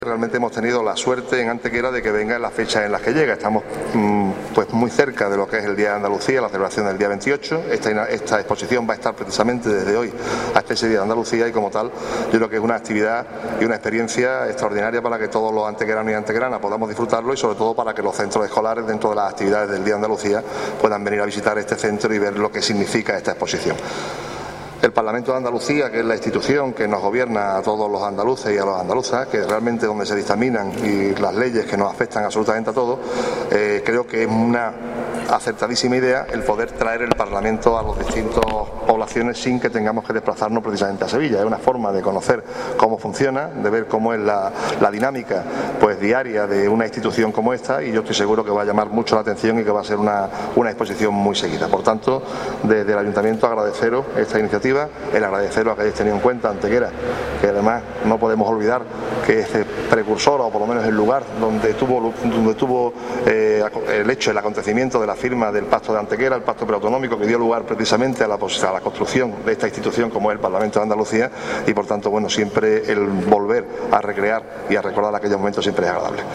Realmente hemos tenido la suerte en Antequera de que venga en las fechas en las que llega. Estamos pues muy cerca de lo que es el Día de Andalucía, la celebración del día 28. Esta exposición va a estar precisamente desde hoy hasta ese Día de Andalucía y como tal yo creo que es una actividad y una experiencia extraordinaria para que todos los antequeranos y antequeranas podamos disfrutarlo y sobre todo para que los centros escolares dentro de las actividades del Día de Andalucía puedan venir a visitar este centro y ver lo que significa esta exposición. El Parlamento de Andalucía, que es la institución que nos gobierna a todos los andaluces y a las andaluzas, que es realmente donde se dictaminan y las leyes que nos afectan absolutamente a todos, creo que es una acertadísima idea el poder traer el Parlamento a las distintas poblaciones sin que tengamos que desplazarnos precisamente a Sevilla. Es una forma de conocer cómo funciona, de ver cómo es la dinámica pues diaria de una institución como esta, y yo estoy seguro que va a llamar mucho la atención y que va a ser una exposición muy seguida. Por tanto, desde el Ayuntamiento agradeceros esta iniciativa, el agradeceros a que hayáis tenido en cuenta Antequera, que además no podemos olvidar que es precursor, o por lo menos el lugar donde tuvo el hecho, el acontecimiento de la firma del Pacto de Antequera, el Pacto Preautonómico, que dio lugar precisamente a la construcción de esta institución como es el Parlamento de Andalucía, y por tanto, bueno, siempre el volver a recrear y a recordar aquellos momentos siempre es agradable.